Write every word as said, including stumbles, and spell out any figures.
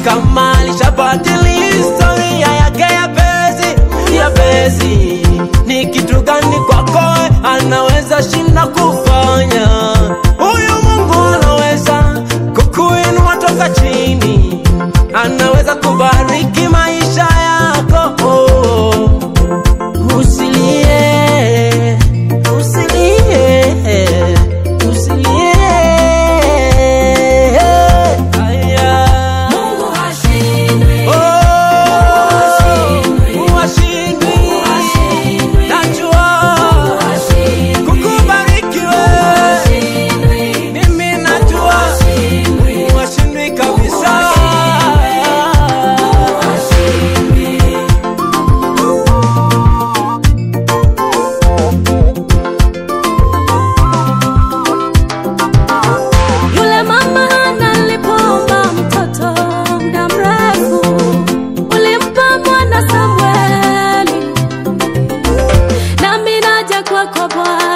kama alishabadili historia yake ya bezi, ya bezi. Ni kitu gani kwako anaweza shinda kufanya? Huyu Mungu anaweza kukuinua toka chini, anaweza kubariki maisha yako. Oh, usilie, usilie, usilie. Aya, Mungu hashindwi. Oh, Mungu hashindwi. Najua kukubariki wewe. Mimi najua Mungu hashindwi kabisa. Yule mama analipomba mtoto muda mrefu, ulimpa mwana Samueli. Nami naja kwako Bwana,